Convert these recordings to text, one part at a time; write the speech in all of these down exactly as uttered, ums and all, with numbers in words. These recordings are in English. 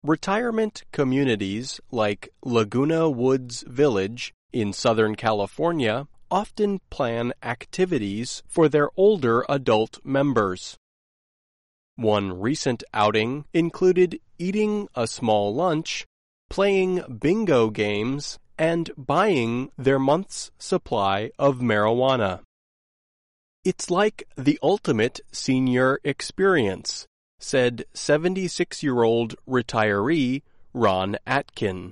Retirement communities like Laguna Woods Village in Southern California often plan activities for their older adult members. One recent outing included eating a small lunch, playing bingo games, and buying their month's supply of marijuana. It's like the ultimate senior experience, said seventy-six-year-old retiree Ron Atkin.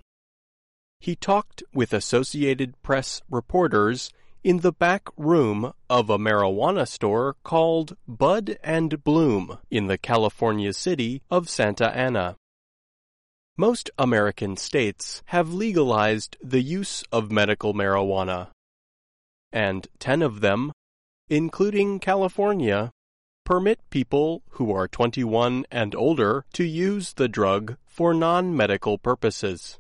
He talked with Associated Press reporters in the back room of a marijuana store called Bud and Bloom in the California city of Santa Ana. Most American states have legalized the use of medical marijuana, and ten of them, including California, permit people who are twenty-one and older to use the drug for non-medical purposes.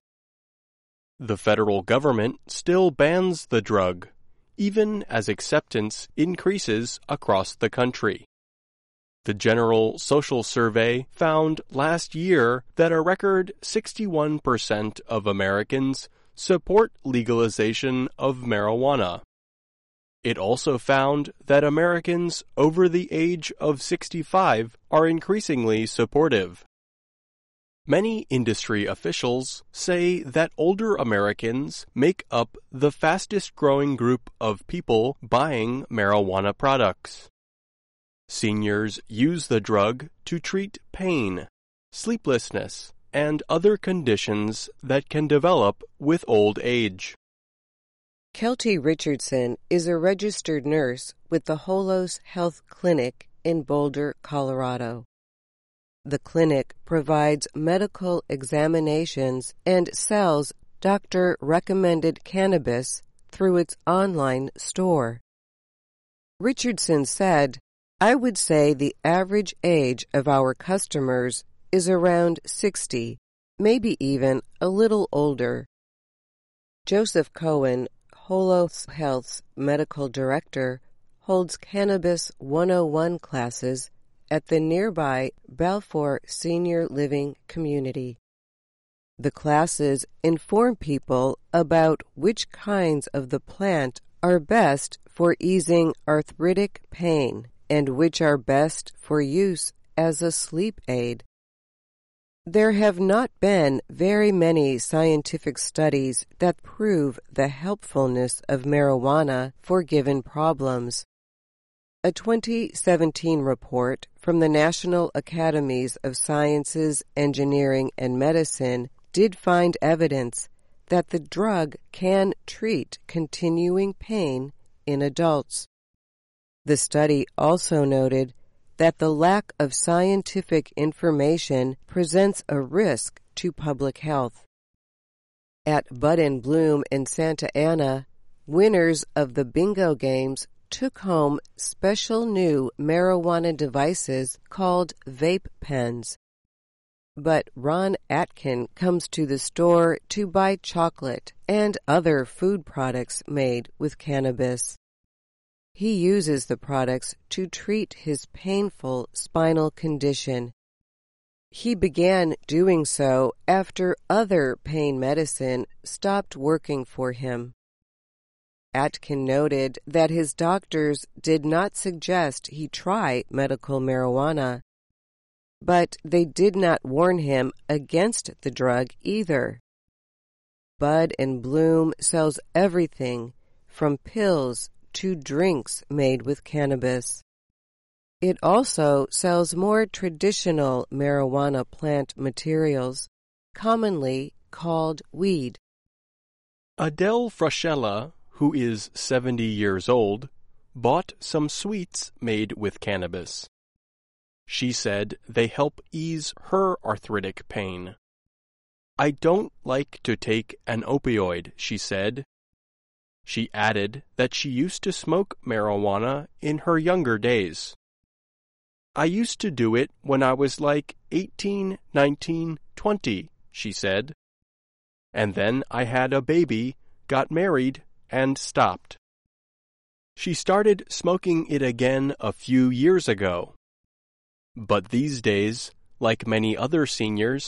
The federal government still bans the drug, even as acceptance increases across the country. The General Social Survey found last year that a record sixty-one percent of Americans support legalization of marijuana. It also found that Americans over the age of sixty-five are increasingly supportive. Many industry officials say that older Americans make up the fastest-growing group of people buying marijuana products. Seniors use the drug to treat pain, sleeplessness, and other conditions that can develop with old age. Kelty Richardson is a registered nurse with the Holos Health Clinic in Boulder, Colorado. The clinic provides medical examinations and sells doctor-recommended cannabis through its online store. Richardson said, "I would say the average age of our customers is around sixty, maybe even a little older." Joseph Cohen, Holos Health's medical director, holds Cannabis one oh one classes at the nearby Balfour Senior Living Community. The classes inform people about which kinds of the plant are best for easing arthritic pain and which are best for use as a sleep aid. There have not been very many scientific studies that prove the helpfulness of marijuana for given problems. A twenty seventeen report from the National Academies of Sciences, Engineering, and Medicine did find evidence that the drug can treat continuing pain in adults. The study also noted that the lack of scientific information presents a risk to public health. At Bud and Bloom in Santa Ana, winners of the bingo games took home special new marijuana devices called vape pens. But Ron Atkin comes to the store to buy chocolate and other food products made with cannabis. He uses the products to treat his painful spinal condition. He began doing so after other pain medicine stopped working for him. Atkin noted that his doctors did not suggest he try medical marijuana, but they did not warn him against the drug either. Bud and Bloom sells everything from pills to drinks made with cannabis. It also sells more traditional marijuana plant materials, commonly called weed. Adele Frashella, who is seventy years old, bought some sweets made with cannabis. She said they help ease her arthritic pain. "I don't like to take an opioid," she said. She added that she used to smoke marijuana in her younger days. "I used to do it when I was like eighteen, nineteen, twenty, she said. And then I had a baby, got married, and stopped. She started smoking it again a few years ago. But these days, like many other seniors,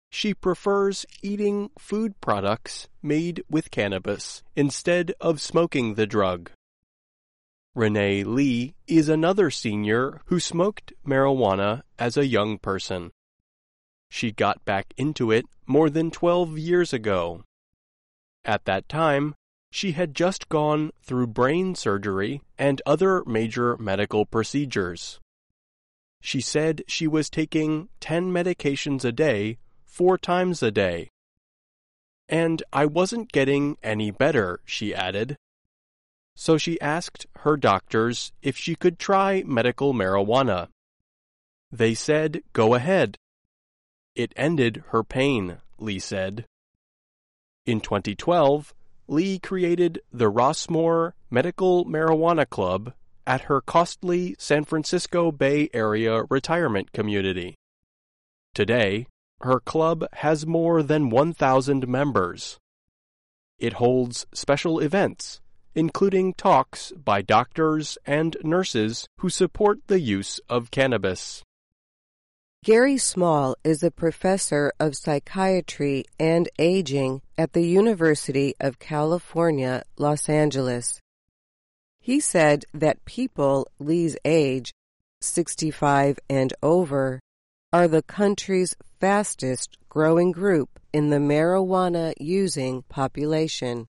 she prefers eating food products made with cannabis instead of smoking the drug. Renee Lee is another senior who smoked marijuana as a young person. She got back into it more than twelve years ago. At that time, she had just gone through brain surgery and other major medical procedures. She said she was taking ten medications a day, four times a day. And I wasn't getting any better, she added. So she asked her doctors if she could try medical marijuana. They said, "Go ahead." It ended her pain, Lee said. In twenty twelve, Lee created the Rossmore Medical Marijuana Club at her costly San Francisco Bay Area retirement community. Today, her club has more than one thousand members. It holds special events, including talks by doctors and nurses who support the use of cannabis. Gary Small is a professor of psychiatry and aging at the University of California, Los Angeles. He said that people Lee's age, sixty-five and over, are the country's fastest growing group in the marijuana-using population.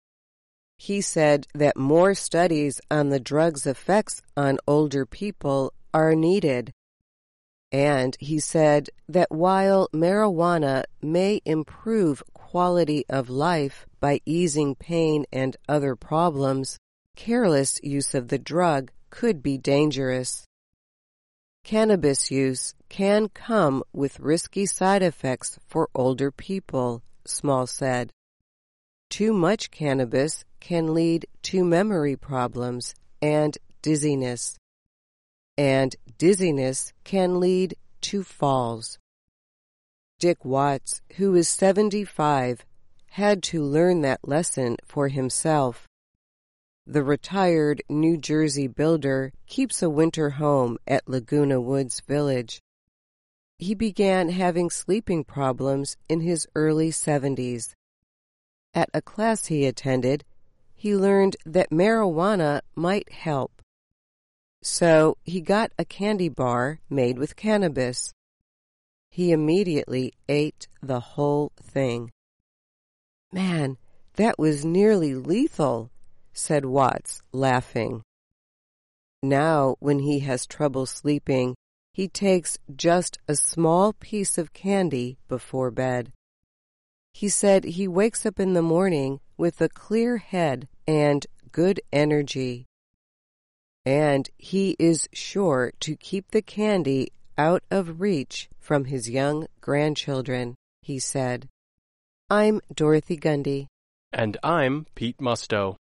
He said that more studies on the drug's effects on older people are needed. And he said that while marijuana may improve quality of life by easing pain and other problems, careless use of the drug could be dangerous. Cannabis use can come with risky side effects for older people, Small said. Too much cannabis can lead to memory problems and dizziness. And dizziness can lead to falls. Dick Watts, who is seventy-five, had to learn that lesson for himself. The retired New Jersey builder keeps a winter home at Laguna Woods Village. He began having sleeping problems in his early seventies. At a class he attended, he learned that marijuana might help. So he got a candy bar made with cannabis. He immediately ate the whole thing. "Man, that was nearly lethal," said Watts, laughing. Now, when he has trouble sleeping, he takes just a small piece of candy before bed. He said he wakes up in the morning with a clear head and good energy. And he is sure to keep the candy out of reach from his young grandchildren, he said. I'm Dorothy Gundy. And I'm Pete Musto.